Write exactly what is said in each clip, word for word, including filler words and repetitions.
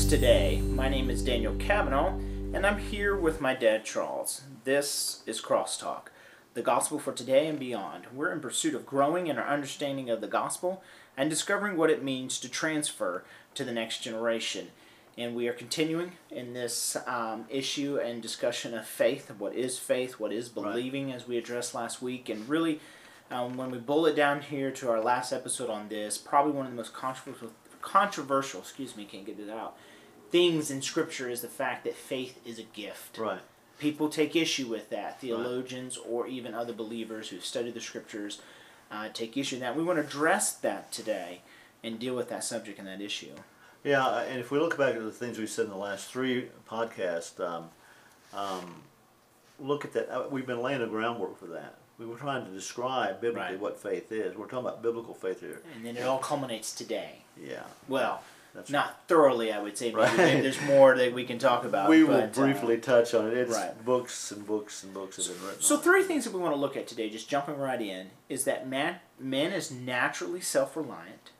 today. My name is Daniel Cavanaugh, and I'm here with my dad, Charles. This is Crosstalk, the gospel for today and beyond. We're in pursuit of growing in our understanding of the gospel and discovering what it means to transfer to the next generation. And we are continuing in this um, issue and discussion of faith. What is faith? What is believing, right, as we addressed last week. And really, um, when we boil it down here to our last episode on this, probably one of the most controversial, controversial, excuse me, can't get it out, things in Scripture is the fact that faith is a gift. Right. People take issue with that. Theologians, right, or even other believers who study the Scriptures uh, take issue with that. We want to address that today and deal with that subject and that issue. Yeah, and if we look back at the things we said in the last three podcasts, um, um, look at that. We've been laying the groundwork for that. We were trying to describe biblically, right, what faith is. We're talking about biblical faith here. And then it all culminates today. Yeah. Well, That's not right. thoroughly, I would say. Maybe, Right. maybe there's more that we can talk about. We but, will briefly uh, touch on it. It's right. books and books and books have been written. So on three it. things that we want to look at today, just jumping right in, is that man, man is naturally self-reliant.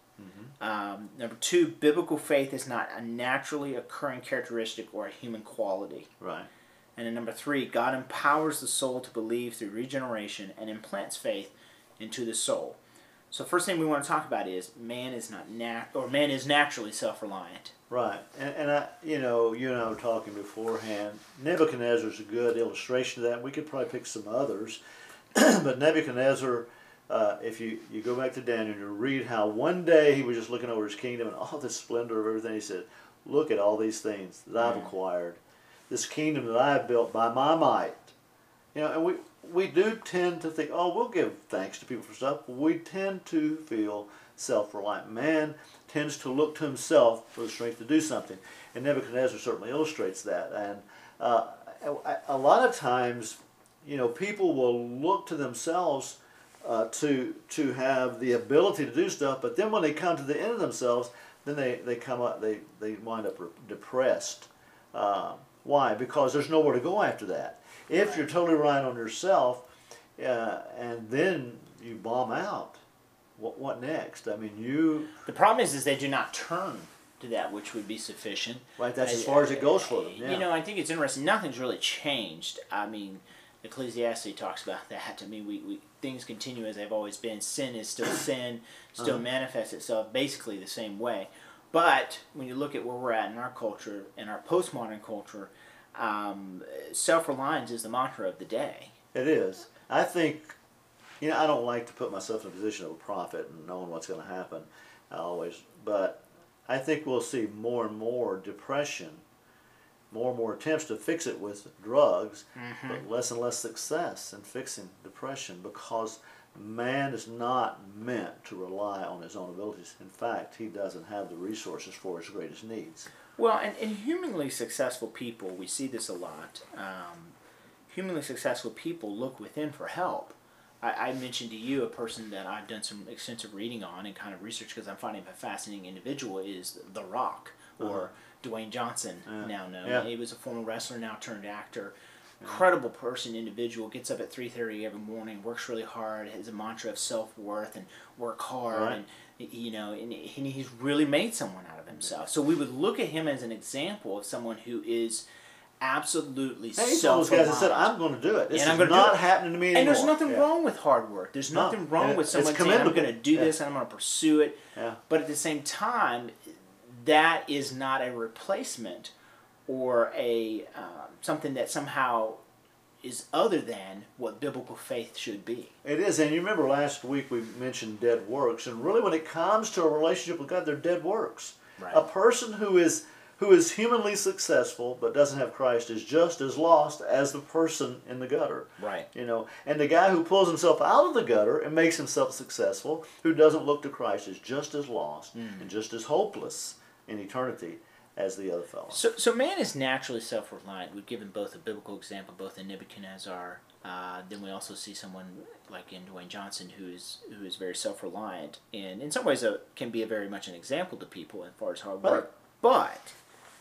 Um, number two, biblical faith is not a naturally occurring characteristic or a human quality. Right. And then number three, God empowers the soul to believe through regeneration and implants faith into the soul. So first thing we want to talk about is man is not nat or man is naturally self-reliant. Right. And, and I, you know, you and I were talking beforehand. Nebuchadnezzar is a good illustration of that. We could probably pick some others, but Nebuchadnezzar. Uh, if you, you go back to Daniel and you read how one day he was just looking over his kingdom and all the splendor of everything, he said, look at all these things that I've acquired, this kingdom that I have built by my might. You know, and we, we do tend to think, oh, we'll give thanks to people for stuff. We tend to feel self-reliant. Man tends to look to himself for the strength to do something. And Nebuchadnezzar certainly illustrates that. And uh, a, a lot of times, you know, people will look to themselves Uh, to to have the ability to do stuff, but then when they come to the end of themselves, then they, they come up they, they wind up depressed. Uh, why? Because there's nowhere to go after that. If Right. you're totally relying on yourself, uh, and then you bomb out, what what next? I mean, you. The problem is, is they do not turn to that which would be sufficient. Right. That's I, as far as it goes for them. Yeah. You know, I think it's interesting. Nothing's really changed. I mean, Ecclesiastes talks about that. I mean, we, we things continue as they've always been. Sin is still sin, still uh-huh. manifests itself basically the same way. But when you look at where we're at in our culture, in our postmodern culture, um, self-reliance is the mantra of the day. It is. I think, you know, I don't like to put myself in a position of a prophet and knowing what's going to happen. I always, but I think we'll see more and more depression. More and more attempts to fix it with drugs, mm-hmm. but less and less success in fixing depression because man is not meant to rely on his own abilities. In fact, he doesn't have the resources for his greatest needs. Well, and, and humanly successful people, we see this a lot. Um, humanly successful people look within for help. I, I mentioned to you a person that I've done some extensive reading on and kind of research because I'm finding him a fascinating individual is The Rock, or uh-huh. Dwayne Johnson, yeah. now known. Yeah. He was a former wrestler, now turned actor. Incredible person, individual. Gets up at three thirty every morning, works really hard, has a mantra of self-worth and work hard. Right. And you know, and he's really made someone out of himself. So we would look at him as an example of someone who is absolutely hey, self-reliant. those guys that said, I'm going to do it. This and is I'm not do happening to me anymore. And there's nothing yeah. wrong with hard work. There's no. nothing wrong and with someone saying, I'm going to do yeah. this and I'm going to pursue it. Yeah. But at the same time, that is not a replacement or a uh, something that somehow is other than what biblical faith should be. It is, and you remember last week we mentioned dead works, and really when it comes to a relationship with God, they're dead works. Right. A person who is who is humanly successful but doesn't have Christ is just as lost as the person in the gutter. Right. You know, and the guy who pulls himself out of the gutter and makes himself successful, who doesn't look to Christ, is just as lost mm. and just as hopeless in eternity as the other fellow. So, so man is naturally self-reliant. We've given both a biblical example, both in Nebuchadnezzar. Uh, then we also see someone like in Dwayne Johnson who is who is very self-reliant, and in some ways uh, can be a very much an example to people as far as hard work. Right. But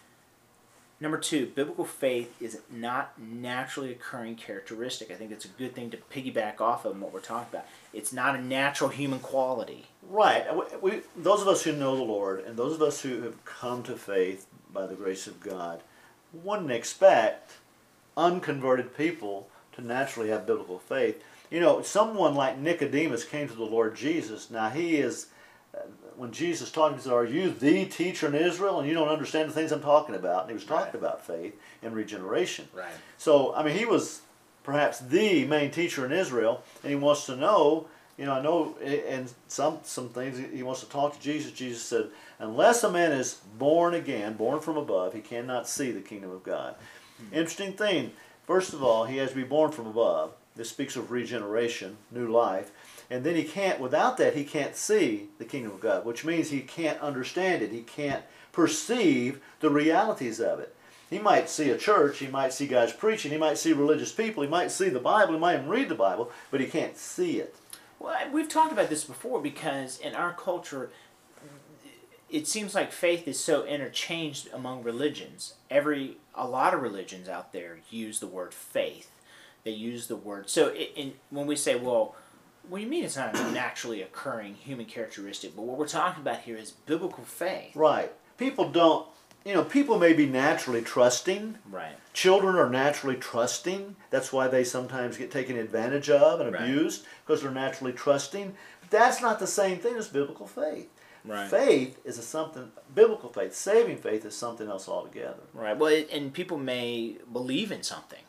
number two, biblical faith is not naturally occurring characteristic. I think that's a good thing to piggyback off of what we're talking about. It's not a natural human quality. Right. We, we, those of us who know the Lord, and those of us who have come to faith by the grace of God, wouldn't expect unconverted people to naturally have biblical faith. You know, someone like Nicodemus came to the Lord Jesus. Now he is, uh, when Jesus taught him, he said, "Are you the teacher in Israel, and you don't understand the things I'm talking about?" And he was talking Right. about faith and regeneration. Right. So, I mean, he was perhaps the main teacher in Israel, and he wants to know, you know, I know, and some some things he wants to talk to Jesus. Jesus said, "Unless a man is born again, born from above, he cannot see the kingdom of God." Hmm. Interesting thing. First of all, he has to be born from above. This speaks of regeneration, new life. And then he can't, without that, he can't see the kingdom of God, which means he can't understand it. He can't perceive the realities of it. He might see a church, he might see guys preaching, he might see religious people, he might see the Bible, he might even read the Bible, but he can't see it. Well, we've talked about this before because in our culture, it seems like faith is so interchanged among religions. Every a lot of religions out there use the word faith. They use the word. So it, in, when we say, well, what do you mean it's not a naturally occurring human characteristic? But what we're talking about here is biblical faith. Right. People don't, you know, people may be naturally trusting. Right. Children are naturally trusting. That's why they sometimes get taken advantage of and Right. abused, because they're naturally trusting. But that's not the same thing as biblical faith. Right. Faith is a something, biblical faith, saving faith is something else altogether. Right. Well, it, and people may believe in something.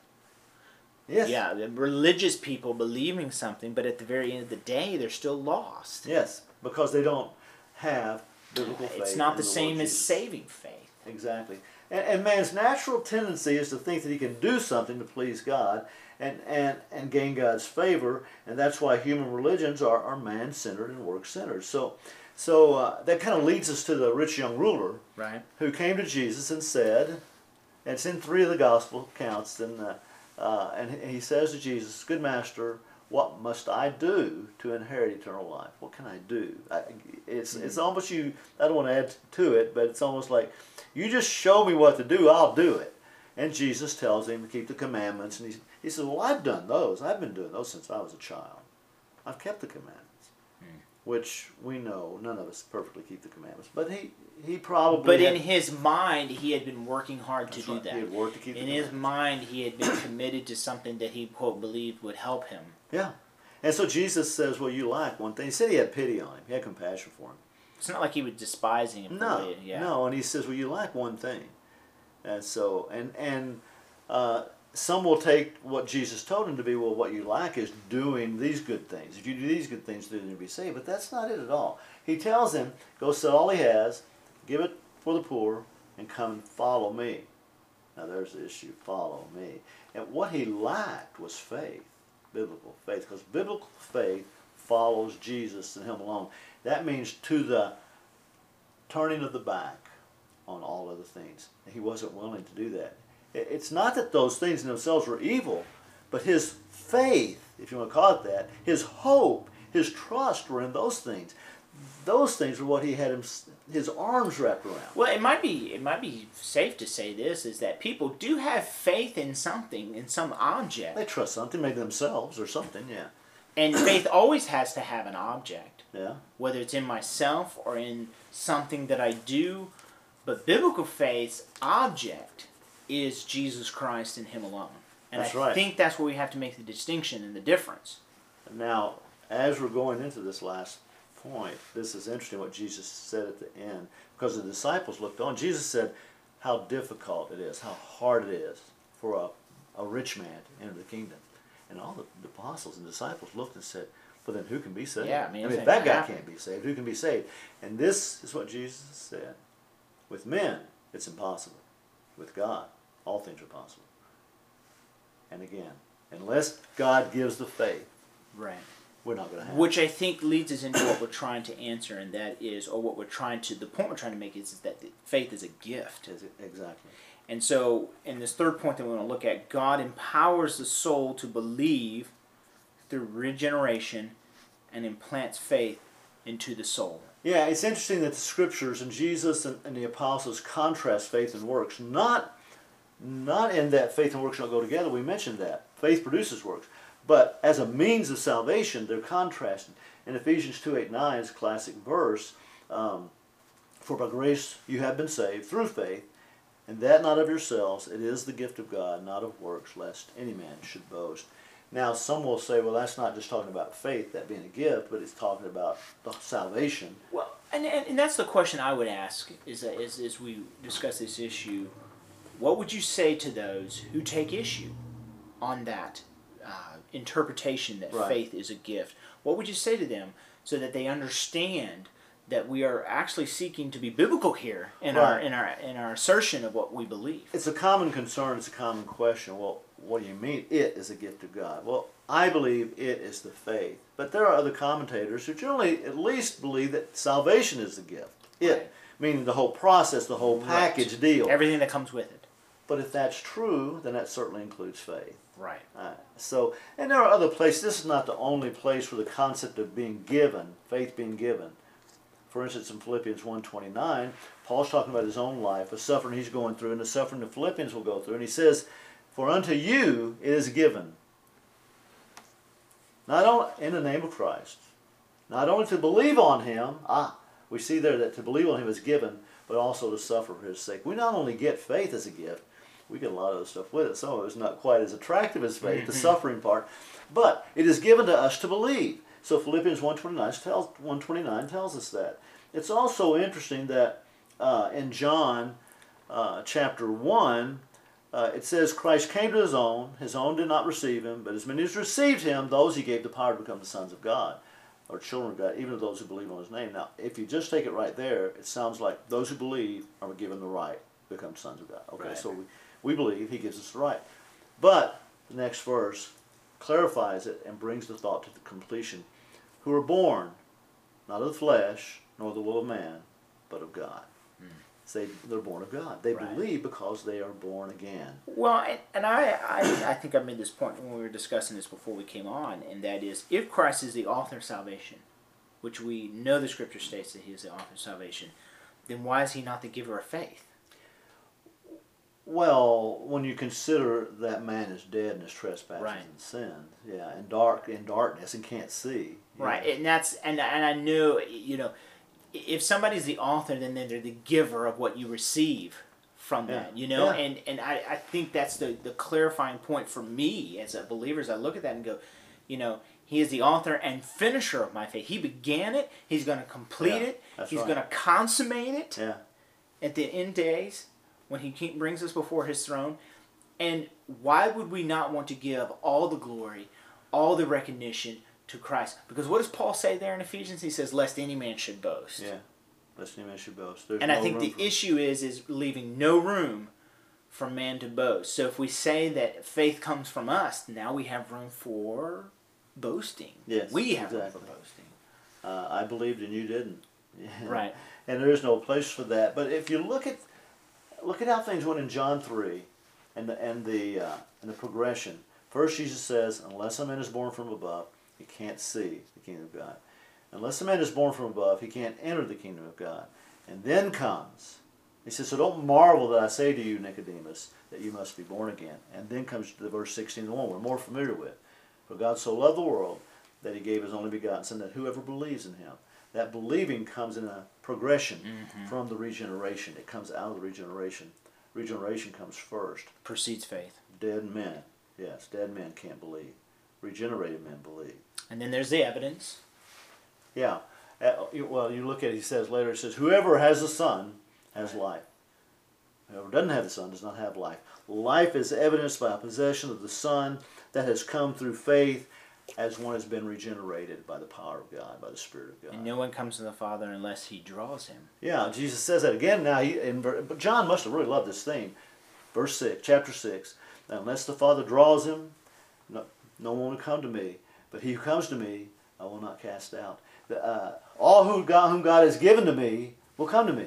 Yes. Yeah, the religious people believing something, but at the very end of the day, they're still lost. Yes, because they don't have biblical faith. It's not in the the same Lord as Jesus. saving faith. Exactly. And, and man's natural tendency is to think that he can do something to please God and, and, and gain God's favor, and that's why human religions are, are man-centered and work-centered. So, so uh, that kind of leads us to the rich young ruler Right. who came to Jesus and said, and it's in three of the gospel accounts, and, uh, uh, and he says to Jesus, "Good master, what must I do to inherit eternal life? What can I do?" I, it's mm-hmm. it's almost you. I don't want to add to it, but it's almost like, you just show me what to do, I'll do it. And Jesus tells him to keep the commandments, and he he says, "Well, I've done those. I've been doing those since I was a child. I've kept the commandments," mm. which we know none of us perfectly keep the commandments, but he he probably. But had, in his mind, he had been working hard to do right. that. He had worked to keep in the his commandments. mind, he had been committed to something that he quote believed would help him. Yeah. And so Jesus says, "Well, you lack one thing." He said he had pity on him. He had compassion for him. It's not like he was despising him. No, For it. Yeah. no. And he says, "Well, you lack one thing." And so, and and uh, some will take what Jesus told him to be, well, what you lack is doing these good things. If you do these good things, then you'll be saved. But that's not it at all. He tells him, go sell all he has, give it for the poor, and come and follow me. Now there's the issue, follow me. And what he lacked was faith, biblical faith, because biblical faith follows Jesus and him alone. That means to the turning of the back on all other things. He wasn't willing to do that. It's not that those things in themselves were evil, but his faith, if you want to call it that, his hope, his trust were in those things. Those things were what he had him, his arms wrapped around. Well, it might be it might be safe to say this, is that people do have faith in something, in some object. They trust something, maybe themselves or something, yeah. And faith always has to have an object. Yeah. Whether it's in myself or in something that I do. But biblical faith's object is Jesus Christ and him alone. And That's I right. think that's where we have to make the distinction and the difference. Now, as we're going into this last point, this is interesting what Jesus said at the end, because the disciples looked on. Jesus said how difficult it is, how hard it is for a, a rich man to enter the kingdom. And all the, the apostles and disciples looked and said, well, then who can be saved? Yeah, I mean, I it's mean if that not guy happening. can't be saved, who can be saved? And this is what Jesus said. With men, it's impossible. With God, all things are possible. And again, unless God gives the faith, Right. we're not going to have Which I think leads us into what we're trying to answer, and that is, or what we're trying to, the point we're trying to make is, is that faith is a gift. it. Exactly. And so, in this third point that we want to look at, God empowers the soul to believe through regeneration and implants faith into the soul. Yeah, it's interesting that the scriptures and Jesus and, and the apostles contrast faith and works. Not, not in that faith and works don't go together. We mentioned that. Faith produces works. But as a means of salvation, they're contrasted. In Ephesians two eight nine is a classic verse. Um, For by grace you have been saved through faith, And that not of yourselves, it is the gift of God, not of works, lest any man should boast. Now, some will say, well, that's not just talking about faith, that being a gift, but it's talking about the salvation. Well, and, and, and that's the question I would ask, is that as, as we discuss this issue, what would you say to those who take issue on that uh, interpretation that Right. faith is a gift? What would you say to them so that they understand that we are actually seeking to be biblical here in our Right. in our in our assertion of what we believe? It's a common concern, it's a common question. Well, what do you mean it is a gift of God? Well, I believe it is the faith. But there are other commentators who generally at least believe that salvation is the gift. It, Right. meaning the whole process, the whole package Right. deal. Everything that comes with it. But if that's true, then that certainly includes faith. Right. Uh, so, and there are other places. This is not the only place where the concept of being given, faith being given. For instance, in Philippians one twenty-nine, Paul's talking about his own life, the suffering he's going through, and the suffering the Philippians will go through. And he says, for unto you it is given, not only in the name of Christ, not only to believe on him, ah, we see there that to believe on him is given, but also to suffer for his sake. We not only get faith as a gift, we get a lot of other stuff with it. Some of it is not quite as attractive as faith, the suffering part, but it is given to us to believe. So Philippians one twenty-nine tells, one twenty-nine tells us that. It's also interesting that uh, in John uh, chapter one, uh, it says, Christ came to his own, his own did not receive him, but as many as received him, those he gave the power to become the sons of God, or children of God, even to those who believe on his name. Now, if you just take it right there, it sounds like those who believe are given the right to become sons of God. Okay, Right. so we, we believe, he gives us the right. But the next verse clarifies it and brings the thought to the completion. Who are born, not of the flesh, nor the will of man, but of God. Mm. Say they're born of God. They Right. believe because they are born again. Well, and, and I, I, I think I made this point when we were discussing this before we came on, and that is, if Christ is the author of salvation, which we know the Scripture states that he is the author of salvation, then why is he not the giver of faith? Well, when you consider that man is dead in his trespasses Right. and sins, yeah, and dark in darkness and can't see. Right, Yeah. and that's and and I know, you know, if somebody's the author, then they're the giver of what you receive from Yeah. that, you know, Yeah. and and I, I think that's the the clarifying point for me as a believer. As I look at that and go, you know, he is the author and finisher of my faith. He began it. He's going to complete Yeah, it. that's He's right. going to consummate it Yeah. at the end days when he keep, brings us before his throne. And why would we not want to give all the glory, all the recognition to Christ? Because what does Paul say there in Ephesians? He says, lest any man should boast. Yeah. Lest any man should boast. There's And no I think room the for- issue is is leaving no room for man to boast. So if we say that faith comes from us, now we have room for boasting. Yes, we have exactly. room for boasting. Uh, I believed and you didn't. Right. And there is no place for that. But if you look at look at how things went in John three, and the and the uh, and the progression. First, Jesus says, "Unless a man is born from above, he can't see the kingdom of God. Unless a man is born from above, he can't enter the kingdom of God." And then comes, he says, "So don't marvel that I say to you, Nicodemus, that you must be born again." And then comes the verse sixteen, the one we're more familiar with. For God so loved the world that he gave his only begotten Son, that whoever believes in him. That believing comes in a progression Mm-hmm. from the regeneration. It comes out of the regeneration. Regeneration comes first. Precedes faith. Dead men, yes, dead men can't believe. Regenerated men believe. And then there's the evidence. Yeah. Uh, you- well, you look at it, he says later, he says, whoever has the Son has life. Whoever doesn't have the Son does not have life. Life is evidenced by a possession of the Son that has come through faith as one has been regenerated by the power of God, by the Spirit of God. And no one comes to the Father unless he draws him. Yeah, Jesus says that again now. He, in, ver- but John must have really loved this theme. Verse six, chapter six. Unless the Father draws him, no, no one will come to me. But he who comes to me, I will not cast out. The, uh, all who God, whom God has given to me will come to me.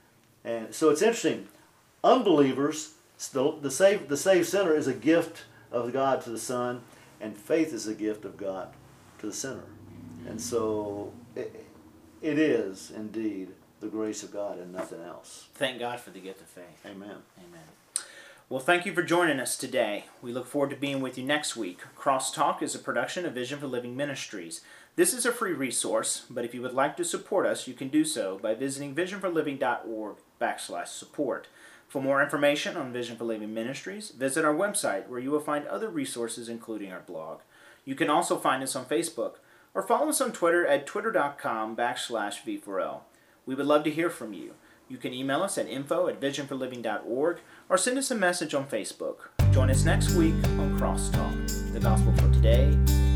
And so it's interesting. Unbelievers, the, the, saved, the saved sinner is a gift of God to the Son, and faith is a gift of God to the sinner. And so it, it is indeed the grace of God and nothing else. Thank God for the gift of faith. Amen. Amen. Well, thank you for joining us today. We look forward to being with you next week. Crosstalk is a production of Vision for Living Ministries. This is a free resource, but if you would like to support us, you can do so by visiting vision for living dot org backslash support. For more information on Vision for Living Ministries, visit our website where you will find other resources including our blog. You can also find us on Facebook or follow us on Twitter at twitter.com backslash V4L. We would love to hear from you. You can email us at info at vision for living dot org or send us a message on Facebook. Join us next week on Crosstalk, the gospel for today